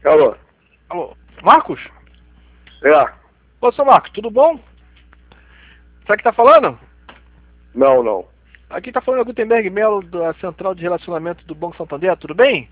Alô? Alô, Marcos? É. Ô, seu Marcos, tudo bom? Sabe que tá falando? Não. Aqui tá falando a Gutenberg Melo da Central de Relacionamento do Banco Santander, tudo bem?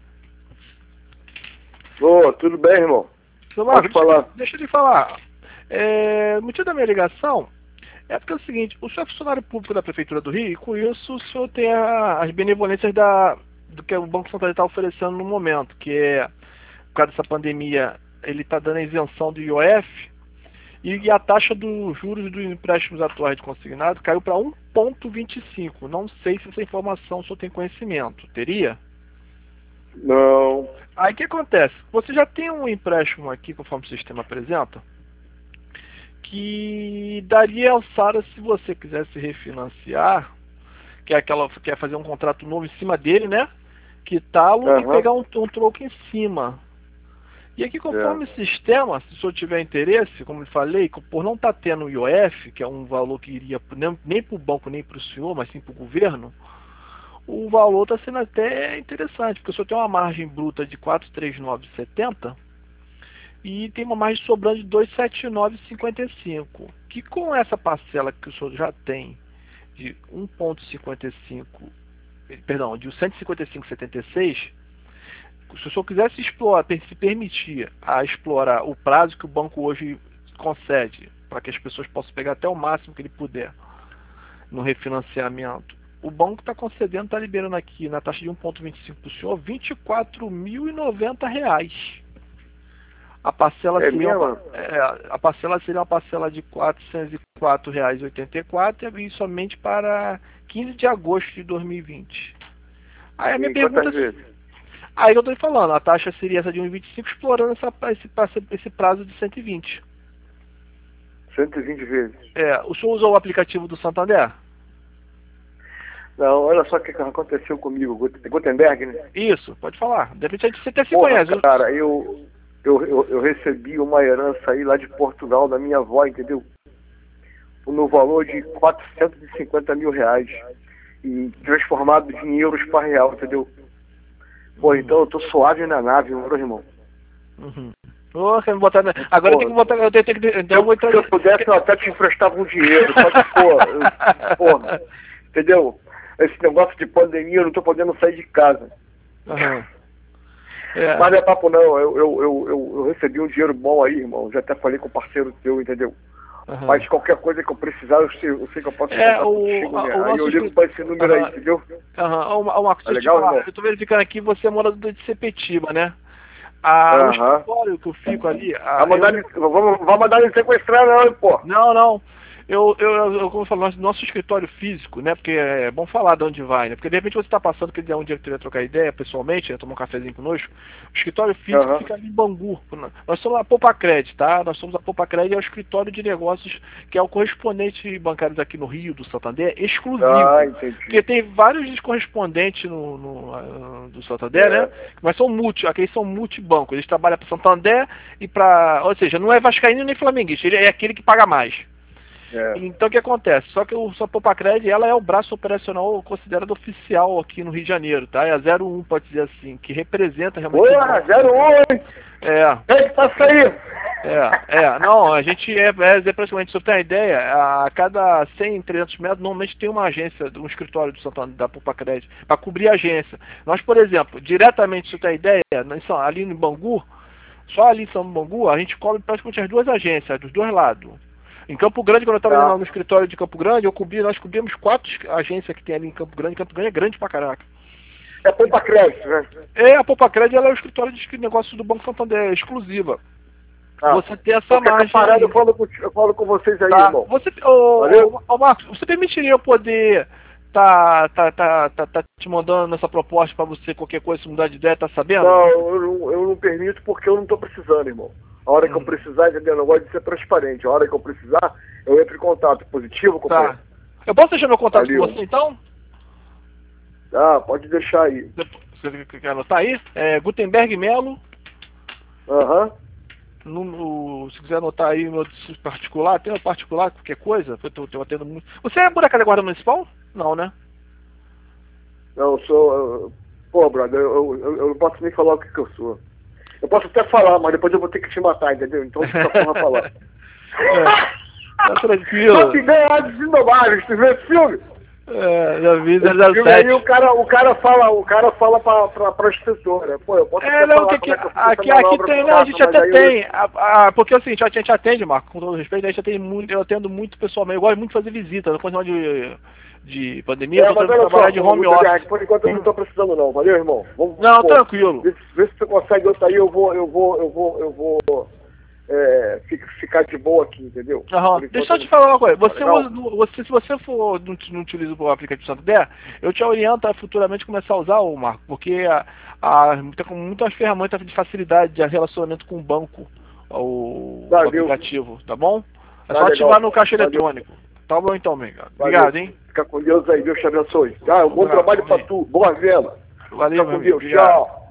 Ô, tudo bem, irmão? Seu Pode Marcos, falar. deixa eu te falar. O motivo da minha ligação é porque é o seguinte, o senhor é funcionário público da Prefeitura do Rio e com isso o senhor tem as benevolências do que o Banco Santander está oferecendo no momento, que é, por causa dessa pandemia, ele está dando a isenção do IOF e a taxa dos juros dos empréstimos atuais de consignado caiu para 1,25. Não sei se essa informação o senhor tem conhecimento. Teria? Não. Aí o que acontece? Você já tem um empréstimo aqui, conforme o sistema apresenta, que daria alçada se você quisesse refinanciar, quer fazer um contrato novo em cima dele, né? Quitá-lo e pegar um troco em cima. E aqui, conforme o sistema, se o senhor tiver interesse, como eu falei, por não estar tendo o IOF, que é um valor que iria nem para o banco nem para o senhor, mas sim para o governo, o valor está sendo até interessante, porque o senhor tem uma margem bruta de 439,70 e tem uma margem sobrando de 279,55, que com essa parcela que o senhor já tem de 1,55, perdão, de 155,76, se o senhor quisesse explorar, se permitir a explorar o prazo que o banco hoje concede, para que as pessoas possam pegar até o máximo que ele puder no refinanciamento, o banco está concedendo, está liberando aqui na taxa de 1,25 para o senhor R$ 24.090. A parcela seria uma parcela de R$ 404,84 e somente para 15 de agosto de 2020. Aí a minha pergunta é, aí eu estou falando, a taxa seria essa de 1,25 explorando esse prazo de 120. 120 vezes. O senhor usou o aplicativo do Santander? Não, olha só o que aconteceu comigo, Gutenberg, né? Isso, pode falar. De repente você até se Porra, conhece. Cara, eu recebi uma herança aí lá de Portugal da minha avó, entendeu? No valor de 450 mil reais. E transformado em euros para real, entendeu? Pô, então eu tô suave na nave, meu irmão. Quer me botar na... Agora tem que botar. Eu tenho que. Então eu vou entrar... Se eu pudesse, eu até te emprestava um dinheiro. Só que, porra, entendeu? Esse negócio de pandemia, eu não tô podendo sair de casa. Mas não é papo não, eu recebi um dinheiro bom aí, irmão. Já até falei com o parceiro teu, entendeu? Mas qualquer coisa que eu precisar, eu sei que eu posso contar contigo, né? Aí eu ligo para esse número aí, entendeu? Marcos, legal, eu tô verificando aqui, você mora de Sepetiba, né? O escritório que eu fico ali... Vai mandar me sequestrar não, hein, pô? Não. Como eu falo, nosso escritório físico, né? Porque é bom falar de onde vai, né? Porque de repente você está passando, quer dizer, um dia que queria trocar ideia pessoalmente, né, tomar um cafezinho conosco. O escritório físico fica ali em Bangu. Nós somos a Popacred, tá? Nós somos a Popacred, é o escritório de negócios que é o correspondente bancário aqui no Rio, do Santander, exclusivo. Entendi. Porque tem vários correspondentes do Santander, né? Mas são aqueles são multibancos. Eles trabalham para Santander e para... Ou seja, não é vascaíno nem flamenguista, ele é aquele que paga mais. Então o que acontece? Só que a Popacred, ela é o braço operacional considerado oficial aqui no Rio de Janeiro, tá? É a 01, pode dizer assim, que representa realmente... Porra, 01! Tem que passar aí! Não, a gente praticamente, se você tem uma ideia, a cada 100, 300 metros, normalmente tem uma agência, um escritório do Santander, da Popacred, para cobrir a agência. Nós, por exemplo, diretamente, se você tem uma ideia, ali em Bangu, só ali em São Bangu, a gente cobre praticamente as duas agências, dos dois lados. Em Campo Grande, quando eu estava no escritório de Campo Grande, nós cobrimos 4 agências que tem ali em Campo Grande. Campo Grande é grande pra caraca. É a Popacred, né? A Popacred, ela é o escritório de negócios do Banco Santander, exclusiva. Você tem essa margem. Eu falo com vocês aí, irmão. Marcos, você permitiria eu poder tá te mandando essa proposta para você, qualquer coisa, se mudar de ideia, tá sabendo? Não, eu não permito porque eu não tô precisando, irmão. A hora que eu precisar, entendeu? Eu gosto de ser transparente. A hora que eu precisar, eu entro em contato. Positivo, companheiro? Eu posso deixar meu contato com você, então? Pode deixar aí. Você quer anotar aí? Gutenberg Melo. Se quiser anotar aí no particular, tem no particular, qualquer coisa, eu atendo muito. Você é por acaso da Guarda Municipal? Não, né? Não, eu sou... Pô, brother, eu não posso nem falar o que eu sou. Eu posso até falar, mas depois eu vou ter que te matar, entendeu? Então fica porra falar. Tá tranquilo. Top Gun Ases Indomáveis, tu viu esse filme? Já vi Esse 007. filme aí o cara fala pra inspetora. Pô, eu posso até falar como é que eu fiz essa aqui manobra tem, com né? A caça, gente mas até aí tem. Porque assim, a gente atende, Marco, com todo respeito, a gente atende muito, eu atendo muito pessoalmente. Eu gosto muito de fazer visita, depois de pandemia, eu tô tendo que trabalhar de home office. Por enquanto eu não tô precisando não, valeu, irmão? Não, tranquilo. Vê se tu consegue outro aí, eu vou ficar de boa aqui, entendeu? Deixa eu te falar uma coisa. Se você não utiliza o aplicativo Santander, eu te oriento a futuramente começar a usar o Marco, porque tem muitas ferramentas de facilidade de relacionamento com o banco, o aplicativo, tá bom? É só ativar no caixa eletrônico. Tá bom então, amigo. Obrigado, hein? Fica com Deus aí, Deus te abençoe. Um bom trabalho pra tu, boa venda. Valeu, Fica com meu Deus, tchau.